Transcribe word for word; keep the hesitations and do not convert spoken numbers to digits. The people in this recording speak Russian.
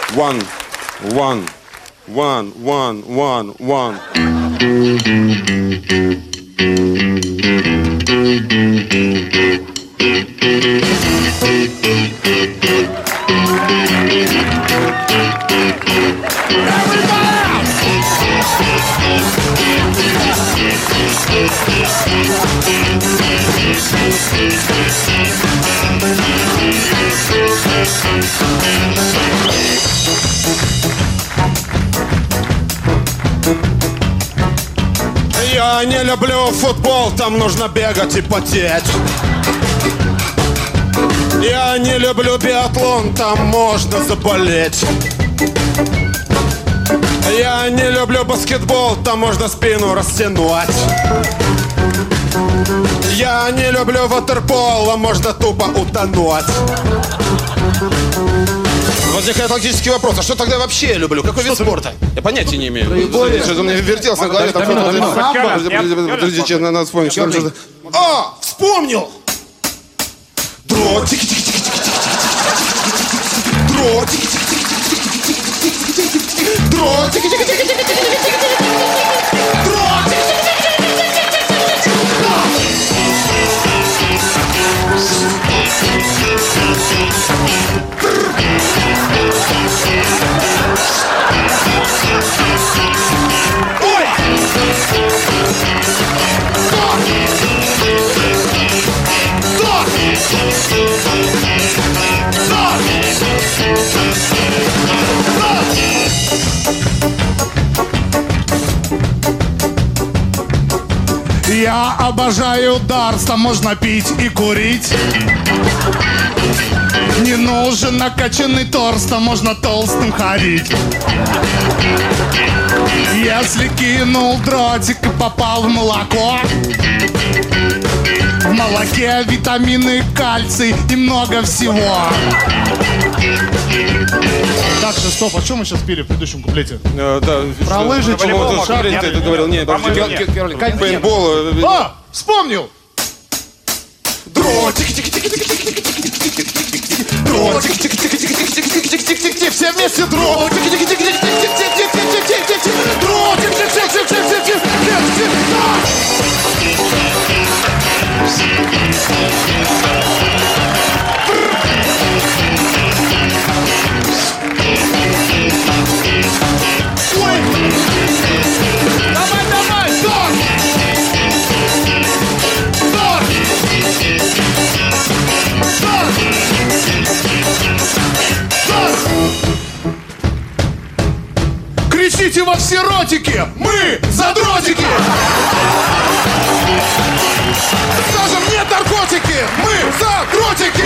One, one, one, one, one, one. Я не люблю футбол, там нужно бегать и потеть. Я не люблю биатлон, там можно заболеть. Я не люблю баскетбол, там можно спину растянуть. Я не люблю ватерпол, а можно тупо утонуть. Возникает логический вопрос, а что тогда вообще я люблю? Какой вид спорта? Я понятия не имею. Что-то у меня вертелся на голове. Подождите, надо вспомнить. А, вспомнил! Дротики, тики, тики, тики, тики, дротики, тики, тики, дротики, тики, тики, тики, Я обожаю дартс, там можно пить и курить. Не нужен накачанный торс, там можно толстым ходить. Если кинул дротик и попал в молоко, в молоке витамины, кальций и много всего. Так, что, стоп, о чем мы сейчас пили в предыдущем куплете? Э, да, про лыжи, чего-то. Ты это говорил, нет, пейнтбол. А, вспомнил! Дротики, тики, тики, тики, тики, тики, тики, тики, дротики, тики, тики, тики, тики, тики, тики, тики, тики, тики, все вместе дротики, тики, тики, тики, тики, тики, тики, тики, тики, дротики, тики, тики, тики, тики, тики, ой! Давай, давай, торт! Торт! Торт! Торт! Кричите во все ротики! Мы за дротики! Скажем, нет наркотики! Мы за дротики!